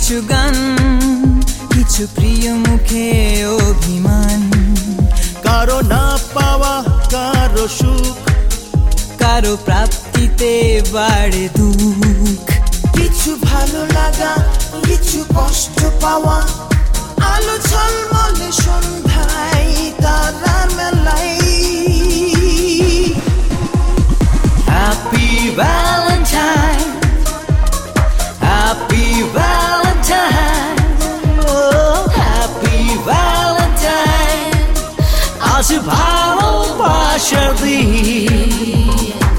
কিছু গান, কিছু প্রিয় মুখে অভিমান, কারো না পাওয়া কারো সুখ, কারো প্রাপ্তিতে বাড়ে দুঃখ। কিছু ভালো লাগা, কিছু কষ্ট পাওয়া, আলো ঝলমলে সন্ধ্যায় তারার মেলায়। Happy Valentine, Happy Valentine, oh Happy Valentine, আজ ভালোবাসার দিন।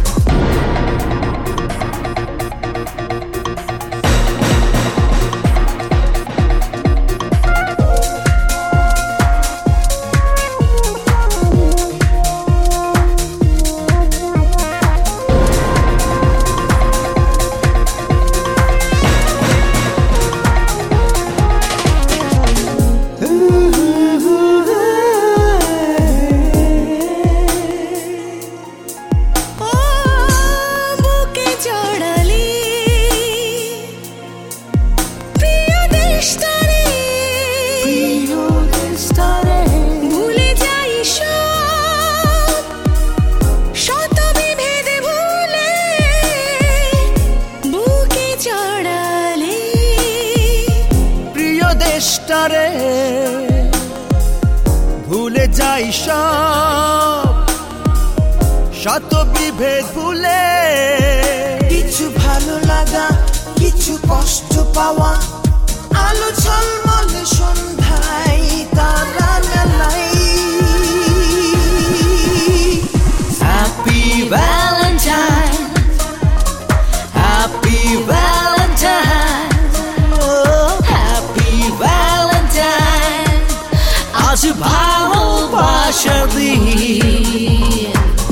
দেশটারে ভুলে যাই সব, শত বিভেদ ভুলে। কিছু ভালো লাগা, কিছু কষ্ট পাওয়া, আলো ঝলমলে সন্ধ্যায় তারার মেলায়। Happy Valentine, Happy Valentine, oh Happy Valentine, আজ ভালোবাসার দিন।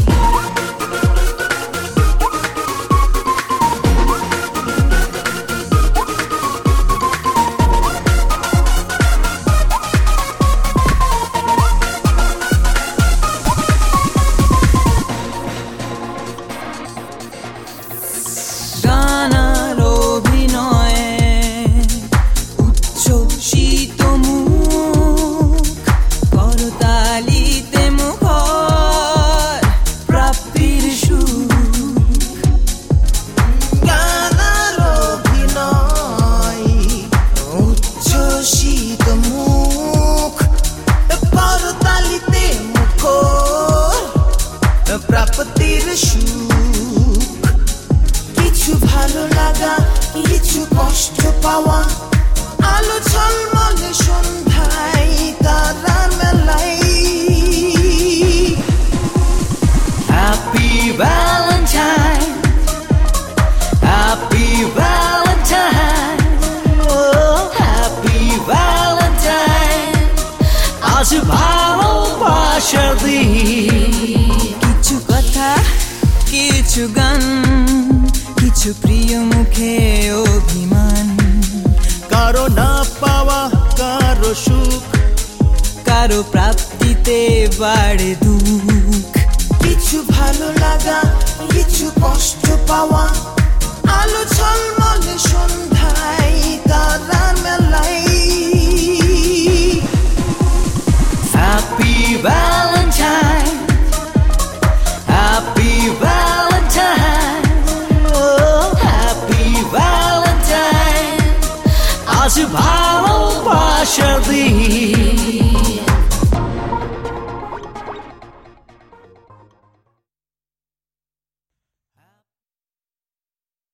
গানার অভিনয়ে উচ্ছ্বসিত মুখ, করতালিতে মুখর প্রাপ্তির সুখ। গানার অভিনয় উচ্ছ্বসিত মুখ, করতালিতে মুখর প্রাপ্তির সুখ। কিছু ভালো লাগা, কিছু কষ্ট পাওয়া, আলো ঝলমলে সন্ধ্যায় তারার মেলায়। Happy Valentine, Happy Valentine, oh Happy Valentine, আজ ভালোবাসার দিন। কিছু কথা, কিছু গান, কিছু প্রিয় মুখে অভিমান, কারো না পাওয়া কারো সুখ, কারো প্রাপ্তিতে বাড়ে দুঃখ। কিছু ভালো লাগা, কিছু কষ্ট পাওয়া, আলো ঝলমলে সন্ধ্যায় তারার মেলায়। Happy Valentine, Happy Valentine, oh Happy Valentine, আজ ভালোবাসার দিন।